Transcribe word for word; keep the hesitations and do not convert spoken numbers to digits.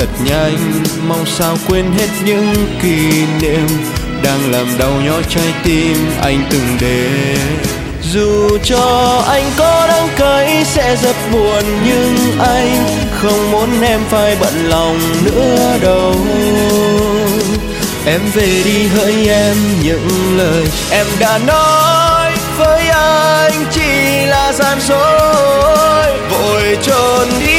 thật nhanh, mong sao quên hết những kỷ niệm đang làm đau nhói trái tim anh từng đến. Dù cho anh có đắng cay sẽ rất buồn, nhưng anh không muốn em phải bận lòng nữa đâu. Em về đi hỡi em, những lời em đã nói với anh chỉ là gian dối, vội trốn đi